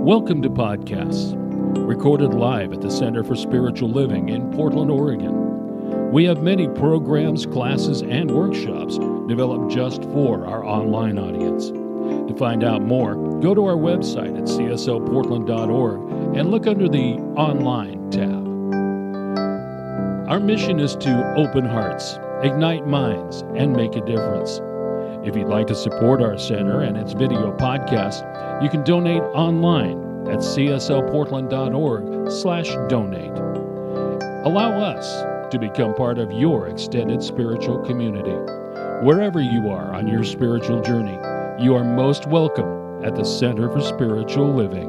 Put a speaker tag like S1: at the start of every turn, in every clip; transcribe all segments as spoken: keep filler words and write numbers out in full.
S1: Welcome to Podcasts, recorded live at the Center for Spiritual Living in Portland, Oregon. We have many programs, classes, and workshops developed just for our online audience. To find out more, go to our website at c s o portland dot org and look under the Online tab. Our mission is to open hearts, ignite minds, and make a difference. If you'd like to support our center and its video podcast, you can donate online at c s o portland dot org slash donate. Allow us to become part of your extended spiritual community. Wherever you are on your spiritual journey, you are most welcome at the Center for Spiritual Living.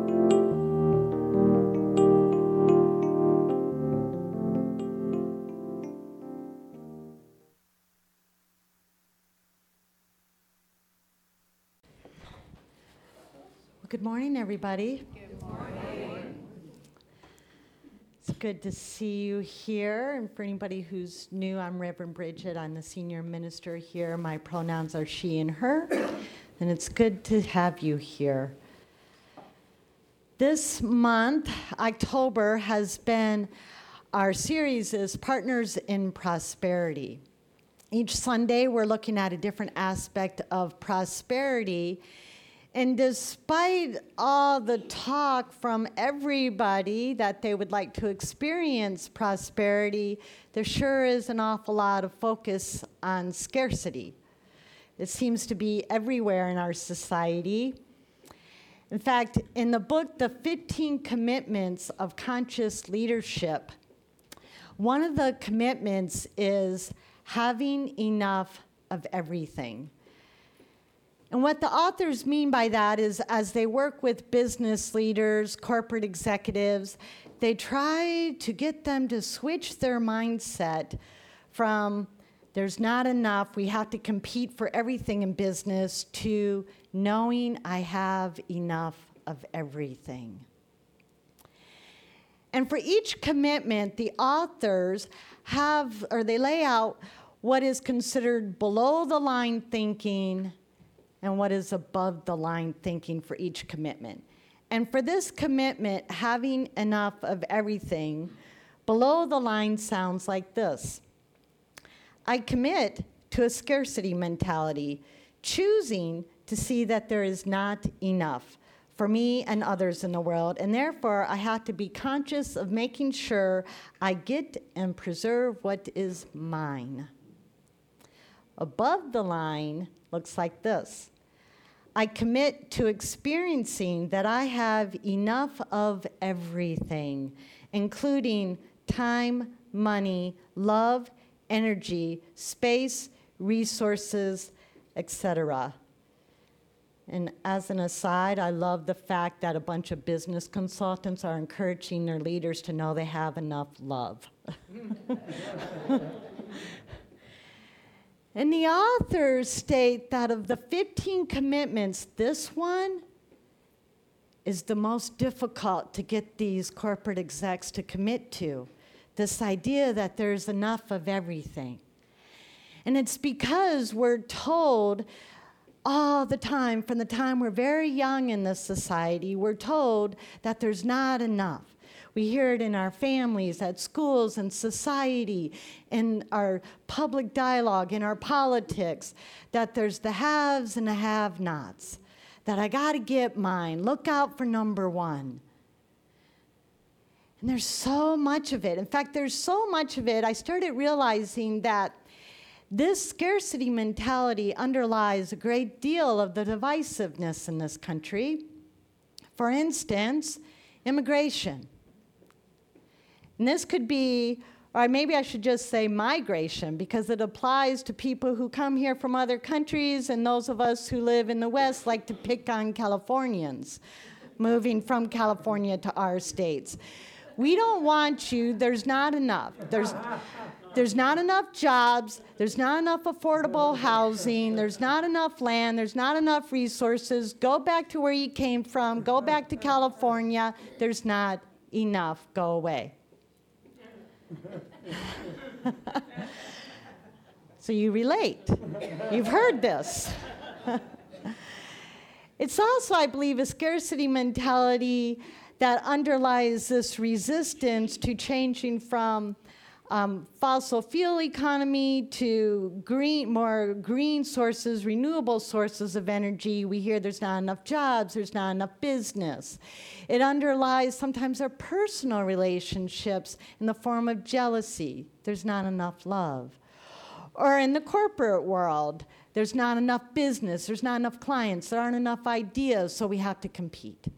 S2: Good morning, everybody.
S3: Good morning.
S2: It's good to see you here. And for anybody who's new, I'm Reverend Bridget. I'm the senior minister here. My pronouns are she and her. And it's good to have you here. This month, October, has been, our series is Partners in Prosperity. Each Sunday, we're looking at a different aspect of prosperity. And despite all the talk from everybody that they would like to experience prosperity, there sure is an awful lot of focus on scarcity. It seems to be everywhere in our society. In fact, in the book, The fifteen Commitments of Conscious Leadership, one of the commitments is having enough of everything. And what the authors mean by that is, as they work with business leaders, corporate executives, they try to get them to switch their mindset from there's not enough, we have to compete for everything in business, to knowing I have enough of everything. And for each commitment, the authors have, or they lay out what is considered below the line thinking and what is above the line thinking for each commitment. And for this commitment, having enough of everything, below the line sounds like this. I commit to a scarcity mentality, choosing to see that there is not enough for me and others in the world, and therefore I have to be conscious of making sure I get and preserve what is mine. Above the line looks like this. I commit to experiencing that I have enough of everything, including time, money, love, energy, space, resources, et cetera. And as an aside, I love the fact that a bunch of business consultants are encouraging their leaders to know they have enough love. And the authors state that of the fifteen commitments, this one is the most difficult to get these corporate execs to commit to. This idea that there's enough of everything. And it's because we're told all the time, from the time we're very young in this society, we're told that there's not enough. We hear it in our families, at schools, in society, in our public dialogue, in our politics, that there's the haves and the have-nots, that I got to get mine. Look out for number one. And there's so much of it. In fact, there's so much of it, I started realizing that this scarcity mentality underlies a great deal of the divisiveness in this country. For instance, immigration. And this could be, or maybe I should just say migration, because it applies to people who come here from other countries, and those of us who live in the West like to pick on Californians, moving from California to our states. We don't want you, there's not enough. There's, there's not enough jobs, there's not enough affordable housing, there's not enough land, there's not enough resources. Go back to where you came from, go back to California, there's not enough, go away. So you relate. You've heard this. It's also, I believe, a scarcity mentality that underlies this resistance to changing from um, fossil fuel economy to green, more green sources, renewable sources of energy. We hear there's not enough jobs, there's not enough business. It underlies sometimes our personal relationships in the form of jealousy. There's not enough love. Or in the corporate world, there's not enough business, there's not enough clients, there aren't enough ideas, so we have to compete.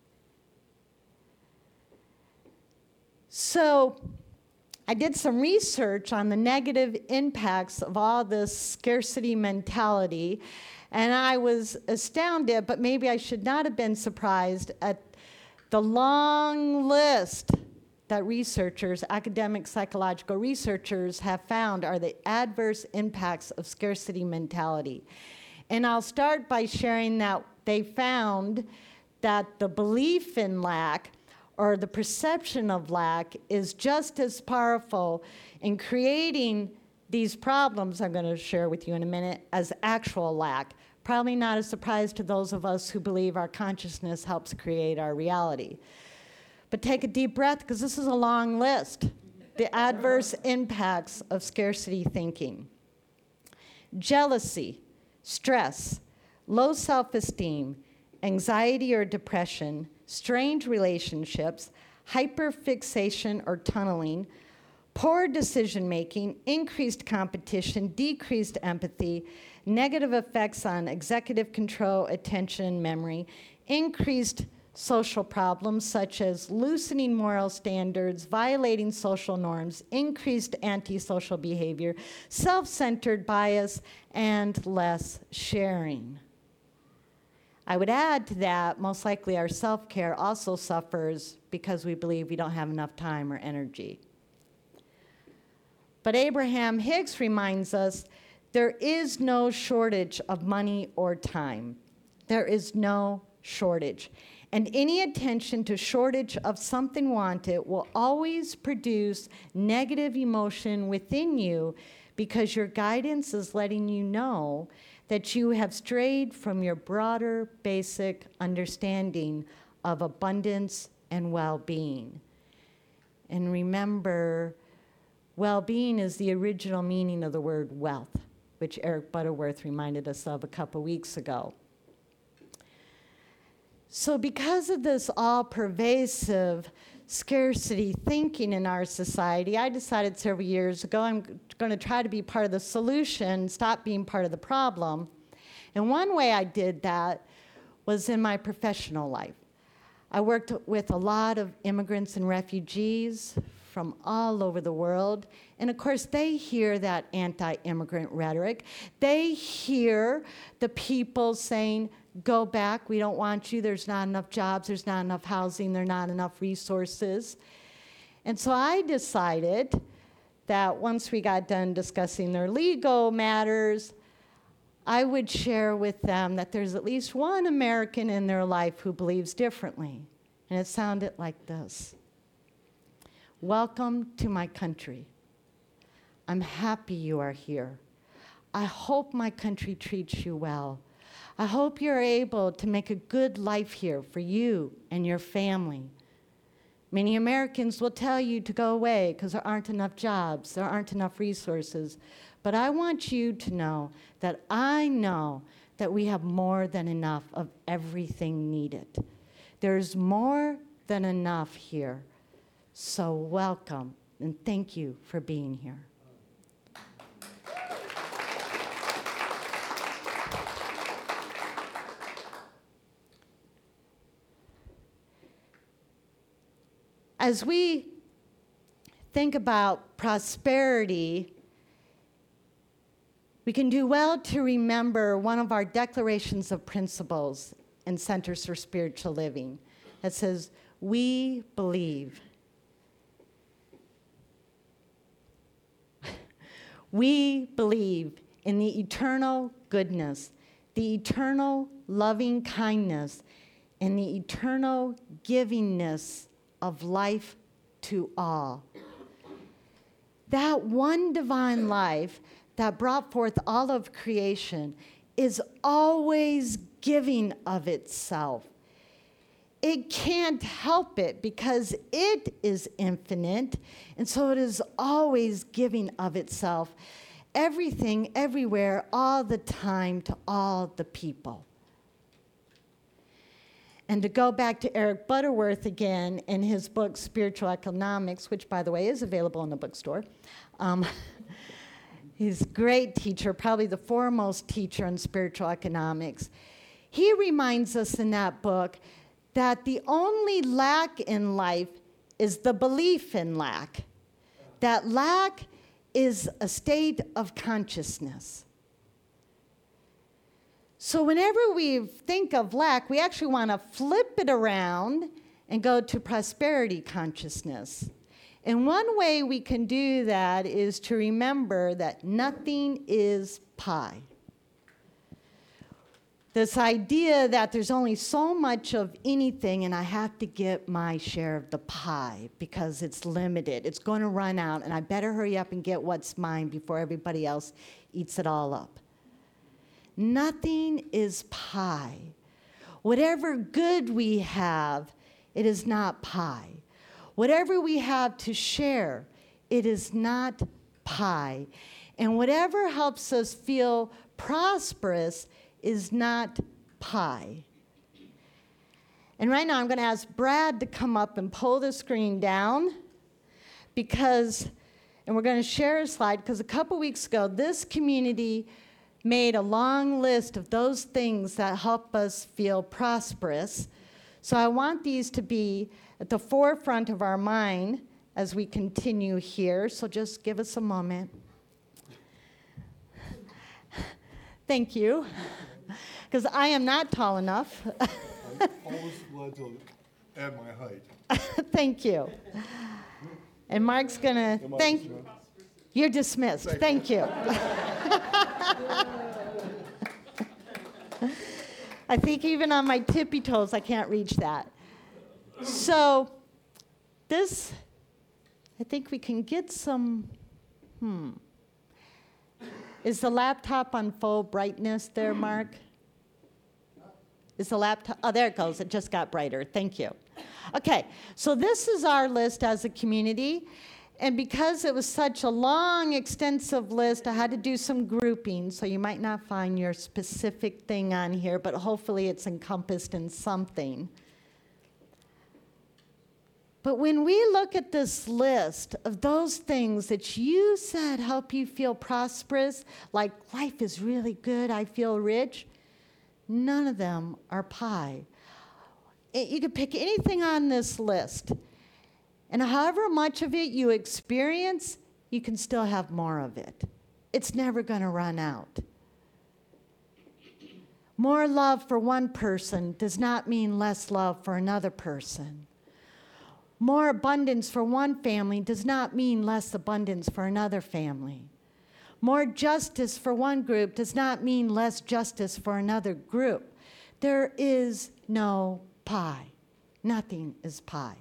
S2: So I did some research on the negative impacts of all this scarcity mentality, and I was astounded, but maybe I should not have been surprised at the long list that researchers, academic psychological researchers, have found are the adverse impacts of scarcity mentality. And I'll start by sharing that they found that the belief in lack or the perception of lack is just as powerful in creating these problems I'm going to share with you in a minute as actual lack. Probably not a surprise to those of us who believe our consciousness helps create our reality. But take a deep breath, because this is a long list. The adverse impacts of scarcity thinking. Jealousy, stress, low self-esteem, anxiety or depression, strained relationships, hyperfixation or tunneling, poor decision-making, increased competition, decreased empathy, negative effects on executive control, attention, memory, increased social problems such as loosening moral standards, violating social norms, increased antisocial behavior, self-centered bias, and less sharing. I would add to that, most likely our self-care also suffers because we believe we don't have enough time or energy. But Abraham Hicks reminds us there is no shortage of money or time. There is no shortage. And any attention to shortage of something wanted will always produce negative emotion within you because your guidance is letting you know that you have strayed from your broader basic understanding of abundance and well-being. And remember, well-being is the original meaning of the word wealth, which Eric Butterworth reminded us of a couple weeks ago. So because of this all-pervasive scarcity thinking in our society, I decided several years ago I'm going to try to be part of the solution, stop being part of the problem. And one way I did that was in my professional life. I worked with a lot of immigrants and refugees from all over the world. And of course, they hear that anti-immigrant rhetoric. They hear the people saying, go back, we don't want you, there's not enough jobs, there's not enough housing, there are not enough resources. And so I decided that once we got done discussing their legal matters, I would share with them that there's at least one American in their life who believes differently. And it sounded like this. Welcome to my country. I'm happy you are here. I hope my country treats you well. I hope you're able to make a good life here for you and your family. Many Americans will tell you to go away because there aren't enough jobs, there aren't enough resources. But I want you to know that I know that we have more than enough of everything needed. There's more than enough here. So welcome, and thank you for being here. As we think about prosperity, we can do well to remember one of our declarations of principles in Centers for Spiritual Living that says, we believe. We believe in the eternal goodness, the eternal loving kindness, and the eternal givingness of life to all. That one divine life that brought forth all of creation is always giving of itself. It can't help it because it is infinite, and so it is always giving of itself. Everything, everywhere, all the time, to all the people. And to go back to Eric Butterworth again in his book, Spiritual Economics, which, by the way, is available in the bookstore. Um, he's a great teacher, probably the foremost teacher in spiritual economics. He reminds us in that book that the only lack in life is the belief in lack. That lack is a state of consciousness. So whenever we think of lack, we actually want to flip it around and go to prosperity consciousness. And one way we can do that is to remember that nothing is pie. This idea that there's only so much of anything and I have to get my share of the pie because it's limited. It's going to run out and I better hurry up and get what's mine before everybody else eats it all up. Nothing is pie. Whatever good we have, it is not pie. Whatever we have to share, it is not pie. And whatever helps us feel prosperous is not pie. And right now I'm going to ask Brad to come up and pull the screen down because, and we're going to share a slide, because a couple weeks ago this community made a long list of those things that help us feel prosperous. So I want these to be at the forefront of our mind as we continue here. So just give us a moment. Thank you. Because I am not tall enough.
S3: All the slides will add my height.
S2: Thank you. And Mark's going to thank you. You're dismissed. Thank, thank you. I think even on my tippy toes, I can't reach that. So this, I think we can get some, hmm. Is the laptop on full brightness there, Mark? Is the laptop, oh, there it goes. It just got brighter. Thank you. Okay, so this is our list as a community. And because it was such a long, extensive list, I had to do some grouping. So you might not find your specific thing on here, but hopefully it's encompassed in something. But when we look at this list of those things that you said help you feel prosperous, like life is really good, I feel rich, none of them are pie. You could pick anything on this list, and however much of it you experience, you can still have more of it. It's never going to run out. More love for one person does not mean less love for another person. More abundance for one family does not mean less abundance for another family. More justice for one group does not mean less justice for another group. There is no pie. Nothing is pie.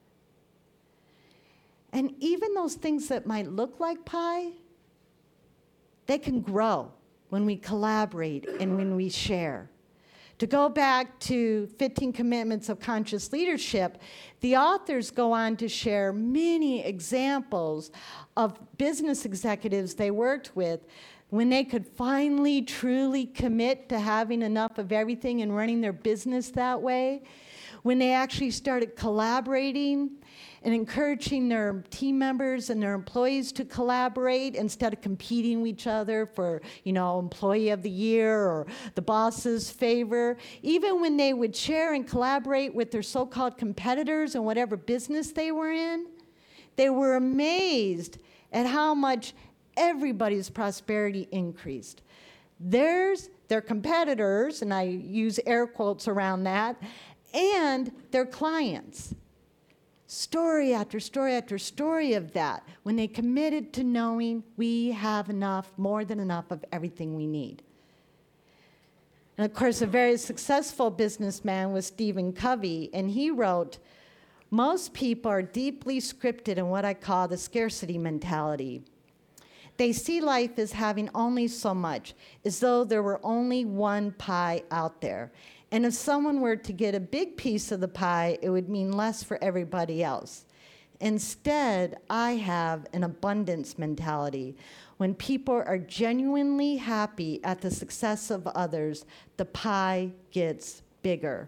S2: And even those things that might look like pie, they can grow when we collaborate and when we share. To go back to fifteen Commitments of Conscious Leadership, the authors go on to share many examples of business executives they worked with when they could finally truly commit to having enough of everything and running their business that way, when they actually started collaborating and encouraging their team members and their employees to collaborate instead of competing with each other for, you know, employee of the year or the boss's favor. Even when they would share and collaborate with their so-called competitors in whatever business they were in, they were amazed at how much everybody's prosperity increased. Theirs, their competitors, and I use air quotes around that, and their clients. Story after story after story of that, when they committed to knowing we have enough, more than enough of everything we need. And of course, a very successful businessman was Stephen Covey, and he wrote, "Most people are deeply scripted in what I call the scarcity mentality. They see life as having only so much, as though there were only one pie out there. And if someone were to get a big piece of the pie, it would mean less for everybody else. Instead, I have an abundance mentality. When people are genuinely happy at the success of others, the pie gets bigger.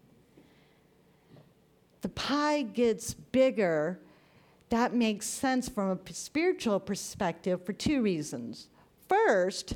S2: The pie gets bigger. That makes sense from a p- spiritual perspective for two reasons. First,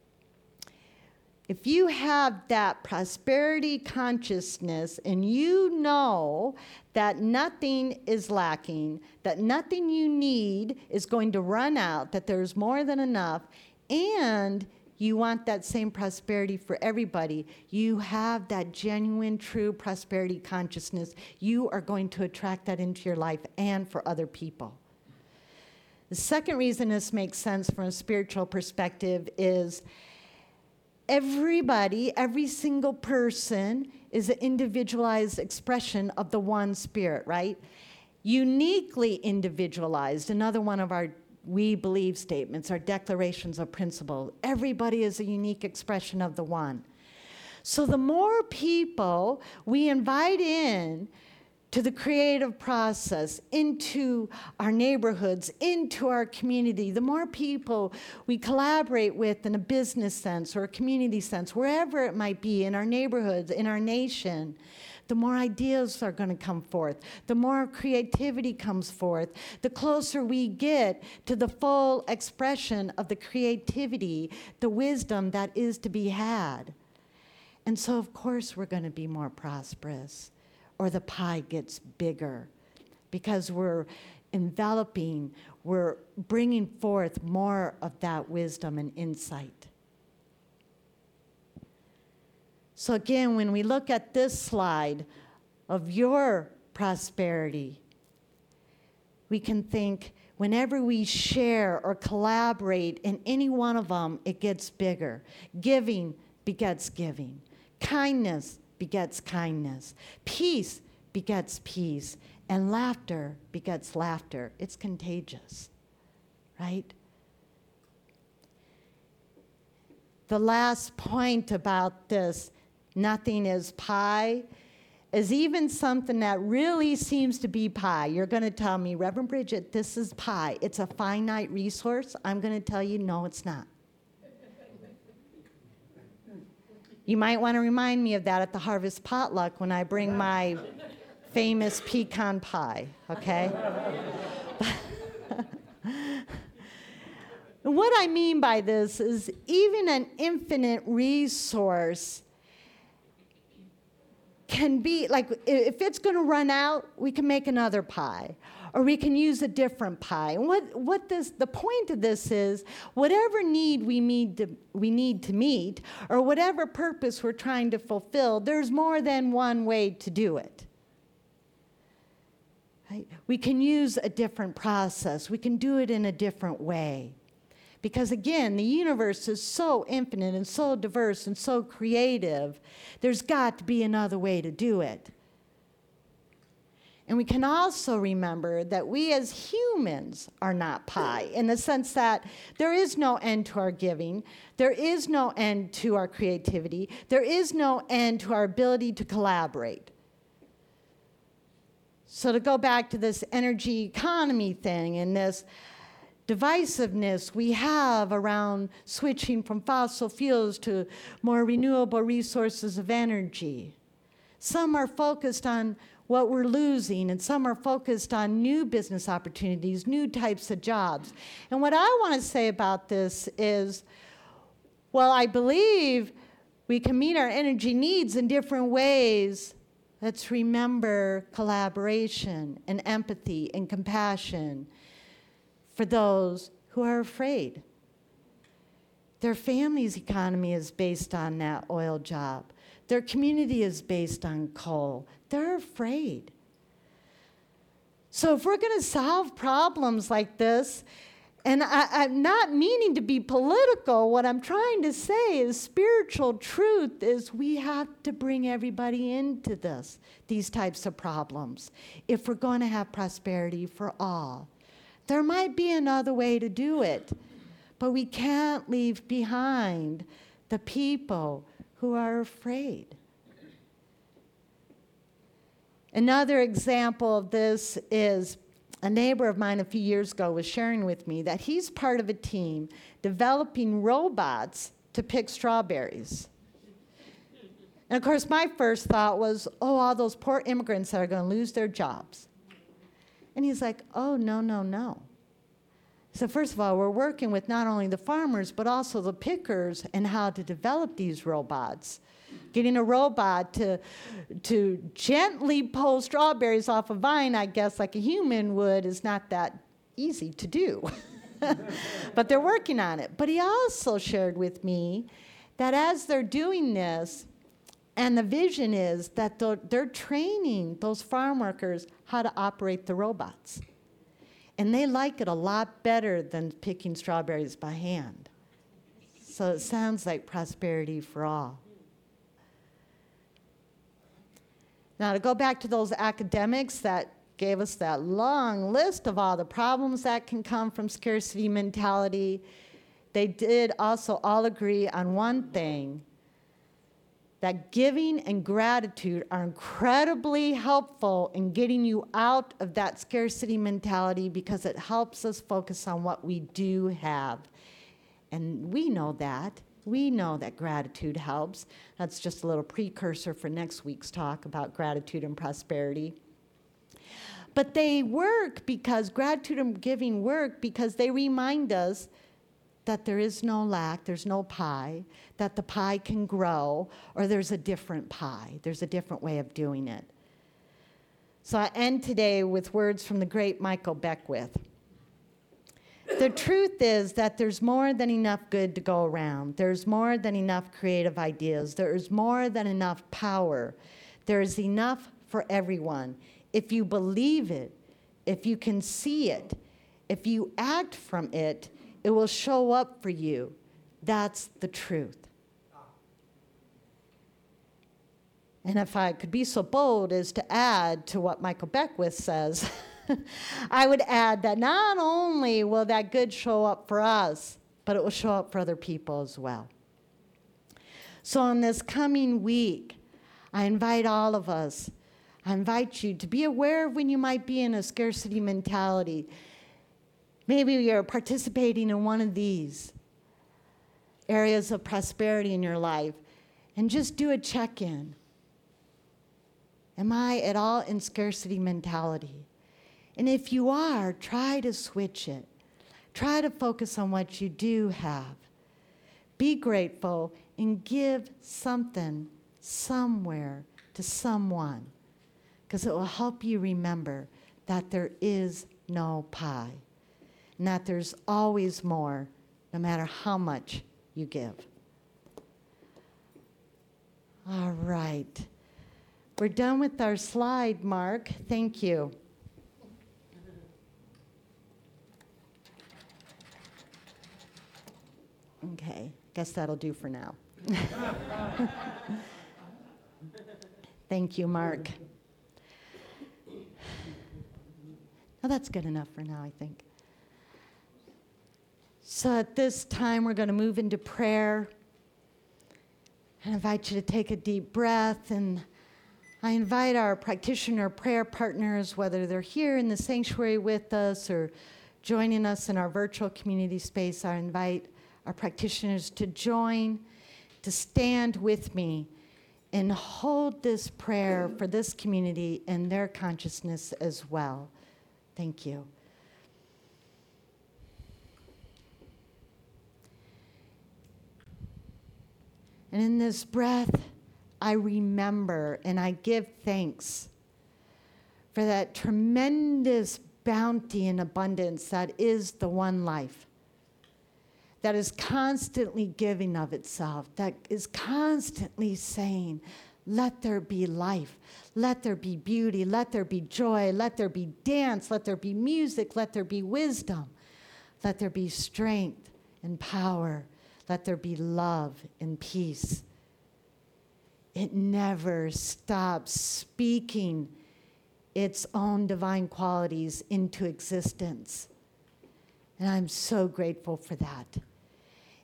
S2: if you have that prosperity consciousness and you know that nothing is lacking, that nothing you need is going to run out, that there's more than enough, and you want that same prosperity for everybody, you have that genuine, true prosperity consciousness, you are going to attract that into your life and for other people. The second reason this makes sense from a spiritual perspective is everybody, every single person is an individualized expression of the one spirit, right? Uniquely individualized, another one of our we believe statements, our declarations of principle. Everybody is a unique expression of the one. So the more people we invite in to the creative process, into our neighborhoods, into our community, the more people we collaborate with in a business sense or a community sense, wherever it might be, in our neighborhoods, in our nation, the more ideas are going to come forth, the more creativity comes forth, the closer we get to the full expression of the creativity, the wisdom that is to be had. And so, of course, we're going to be more prosperous, or the pie gets bigger, because we're enveloping, we're bringing forth more of that wisdom and insight. So again, when we look at this slide of your prosperity, we can think whenever we share or collaborate in any one of them, it gets bigger. Giving begets giving. Kindness begets kindness. Peace begets peace. And laughter begets laughter. It's contagious, right? The last point about this, nothing is pie, is even something that really seems to be pie. You're going to tell me, Reverend Bridget, this is pie. It's a finite resource. I'm going to tell you, no, it's not. You might want to remind me of that at the Harvest Potluck when I bring my famous pecan pie, okay? What I mean by this is even an infinite resource can be, like, if it's going to run out, we can make another pie, or we can use a different pie. And what, what this, the point of this is, whatever need we need to, we need to meet, or whatever purpose we're trying to fulfill, there's more than one way to do it. Right? We can use a different process. We can do it in a different way. Because again, the universe is so infinite and so diverse and so creative, there's got to be another way to do it. And we can also remember that we as humans are not pie, in the sense that there is no end to our giving, there is no end to our creativity, there is no end to our ability to collaborate. So to go back to this energy economy thing and this divisiveness we have around switching from fossil fuels to more renewable resources of energy. Some are focused on what we're losing, and some are focused on new business opportunities, new types of jobs. And what I want to say about this is, well, I believe we can meet our energy needs in different ways. Let's remember collaboration and empathy and compassion for those who are afraid. Their family's economy is based on that oil job. Their community is based on coal. They're afraid. So if we're going to solve problems like this, and I, I'm not meaning to be political, what I'm trying to say is spiritual truth is we have to bring everybody into this, these types of problems, if we're going to have prosperity for all. There might be another way to do it, But we can't leave behind the people who are afraid. Another example of this is a neighbor of mine a few years ago was sharing with me that he's part of a team developing robots to pick strawberries. And of course, my first thought was, oh, all those poor immigrants that are going to lose their jobs. And he's like, oh, no, no, no. So first of all, we're working with not only the farmers, but also the pickers and how to develop these robots. Getting a robot to, to gently pull strawberries off a vine, I guess, like a human would, is not that easy to do. But they're working on it. But he also shared with me that as they're doing this, and the vision is that they're, they're training those farm workers how to operate the robots. And they like it a lot better than picking strawberries by hand. So it sounds like prosperity for all. Now, to go back to those academics that gave us that long list of all the problems that can come from scarcity mentality, they did also all agree on one thing, that giving and gratitude are incredibly helpful in getting you out of that scarcity mentality because it helps us focus on what we do have. And we know that. We know that gratitude helps. That's just a little precursor for next week's talk about gratitude and prosperity. But they work because gratitude and giving work because they remind us that there is no lack, there's no pie, that the pie can grow, or there's a different pie. There's a different way of doing it. So I end today with words from the great Michael Beckwith. The truth is that there's more than enough good to go around. There's more than enough creative ideas. There's more than enough power. There's enough for everyone. If you believe it, if you can see it, if you act from it, it will show up for you. That's the truth. And if I could be so bold as to add to what Michael Beckwith says, I would add that not only will that good show up for us, but it will show up for other people as well. So in this coming week, I invite all of us, I invite you to be aware of when you might be in a scarcity mentality. Maybe you're participating in one of these areas of prosperity in your life, and just do a check-in. Am I at all in scarcity mentality? And if you are, try to switch it. Try to focus on what you do have. Be grateful and give something somewhere to someone, because it will help you remember that there is no pie, and that there's always more, no matter how much you give. All right. We're done with our slide, Mark. Thank you. Okay, guess that'll do for now. Thank you, Mark. Now that's good enough for now, I think. So at this time, we're going to move into prayer. I invite you to take a deep breath, and I invite our practitioner prayer partners, whether they're here in the sanctuary with us or joining us in our virtual community space, I invite our practitioners to join, to stand with me and hold this prayer for this community and their consciousness as well. Thank you. And in this breath, I remember and I give thanks for that tremendous bounty and abundance that is the one life, that is constantly giving of itself, that is constantly saying, let there be life, let there be beauty, let there be joy, let there be dance, let there be music, let there be wisdom, let there be strength and power, let there be love and peace. It never stops speaking its own divine qualities into existence. And I'm so grateful for that.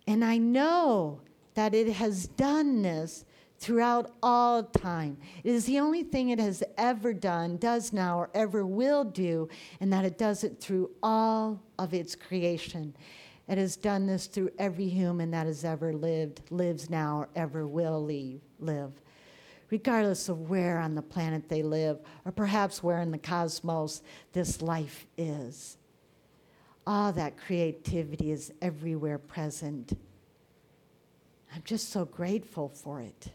S2: And I know that it has done this throughout all time. It is the only thing it has ever done, does now, or ever will do, and that it does it through all of its creation. It has done this through every human that has ever lived, lives now, or ever will leave, live, regardless of where on the planet they live, or perhaps where in the cosmos this life is. All that creativity is everywhere present. I'm just so grateful for it.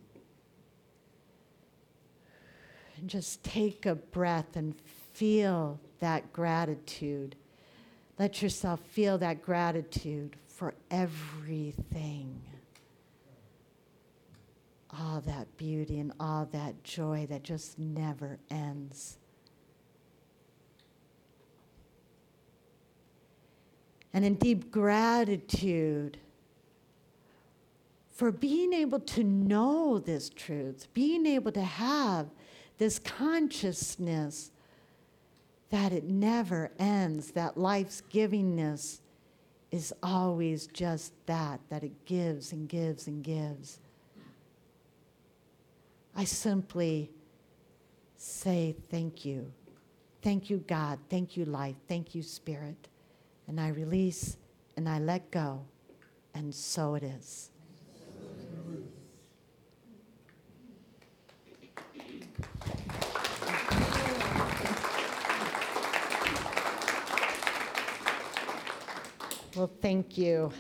S2: And just take a breath and feel that gratitude. Let yourself feel that gratitude for everything. All that beauty and all that joy that just never ends. And in deep gratitude for being able to know this truth, being able to have this consciousness that it never ends, that life's givingness is always just that, that it gives and gives and gives. I simply say thank you. Thank you, God. Thank you, life. Thank you, Spirit. And I release and I let go, and so it is. Well, thank you.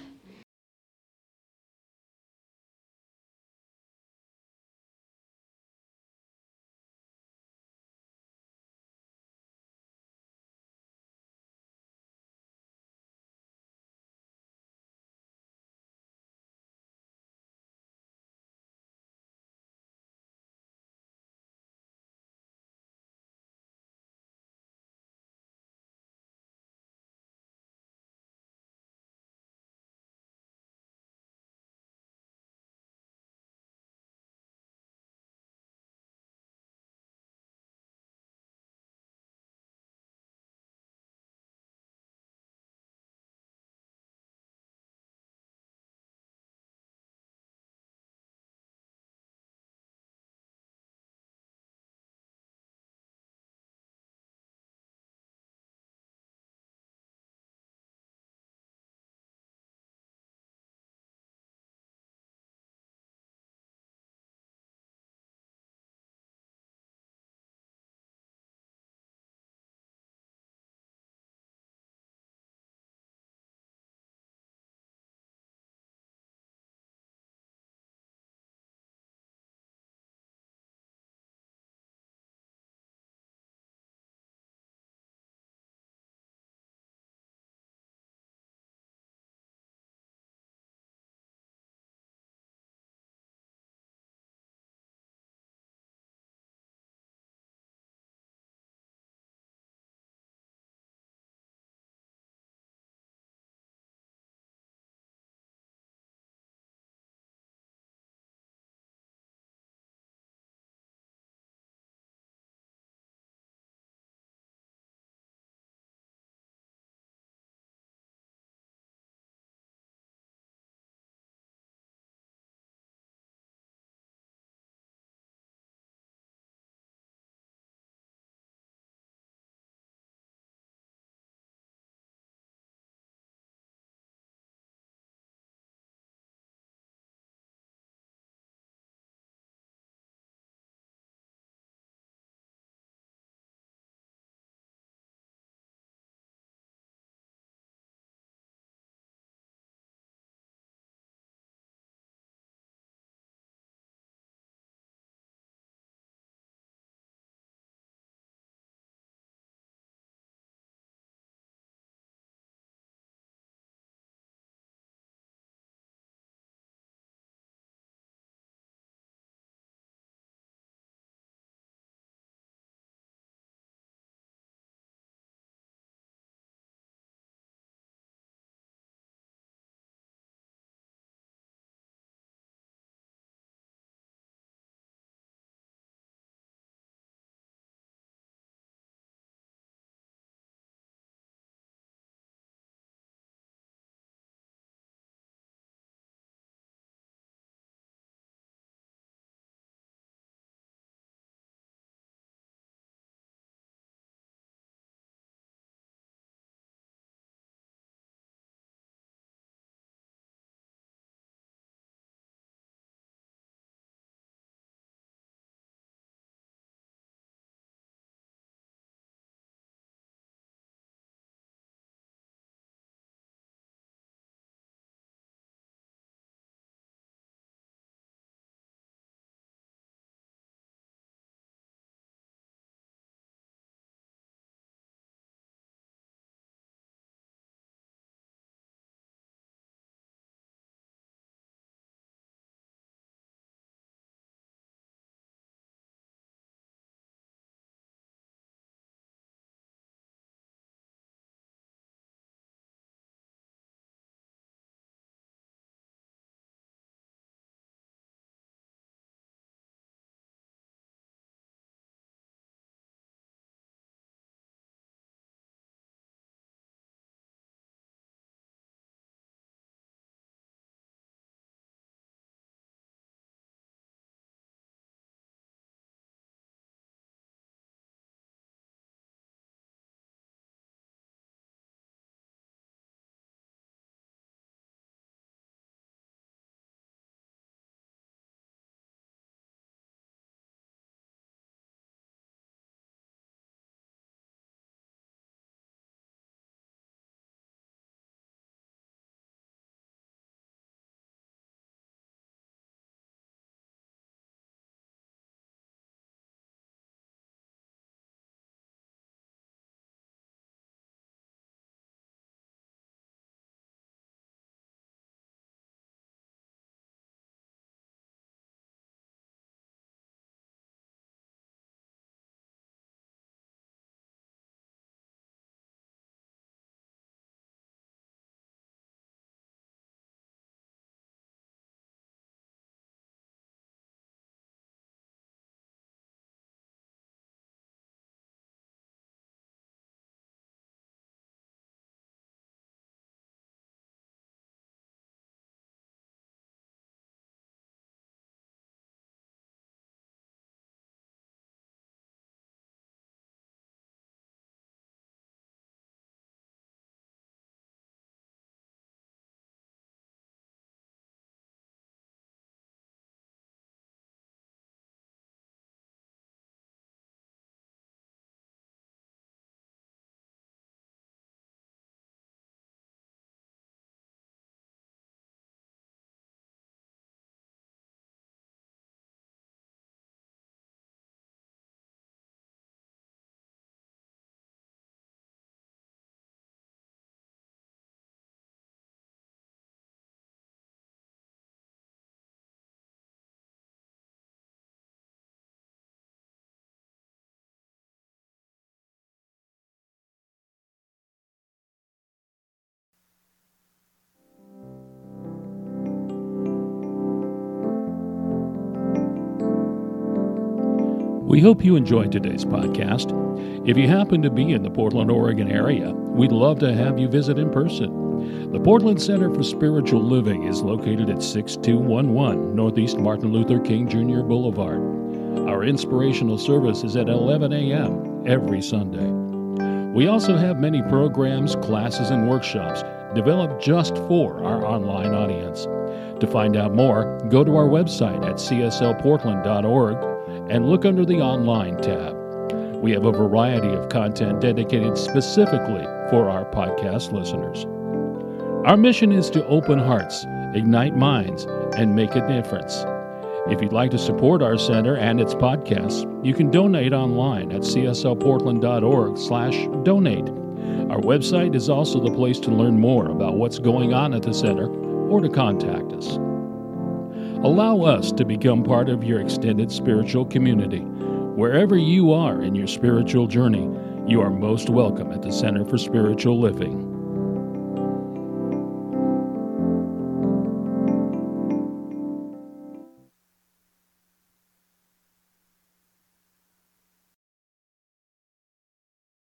S1: We hope you enjoyed today's podcast. If you happen to be in the Portland, Oregon area, we'd love to have you visit in person. The Portland Center for Spiritual Living is located at six two one one Northeast Martin Luther King Junior Boulevard. Our inspirational service is at eleven a.m. every Sunday. We also have many programs, classes, and workshops developed just for our online audience. To find out more, go to our website at c s l portland dot org and look under the Online tab. We have a variety of content dedicated specifically for our podcast listeners. Our mission is to open hearts, ignite minds, and make a difference. If you'd like to support our center and its podcasts, you can donate online at c s l portland dot org slash donate. Our website is also the place to learn more about what's going on at the center or to contact us. Allow us to become part of your extended spiritual community. Wherever you are in your spiritual journey, you are most welcome at the Center for Spiritual Living.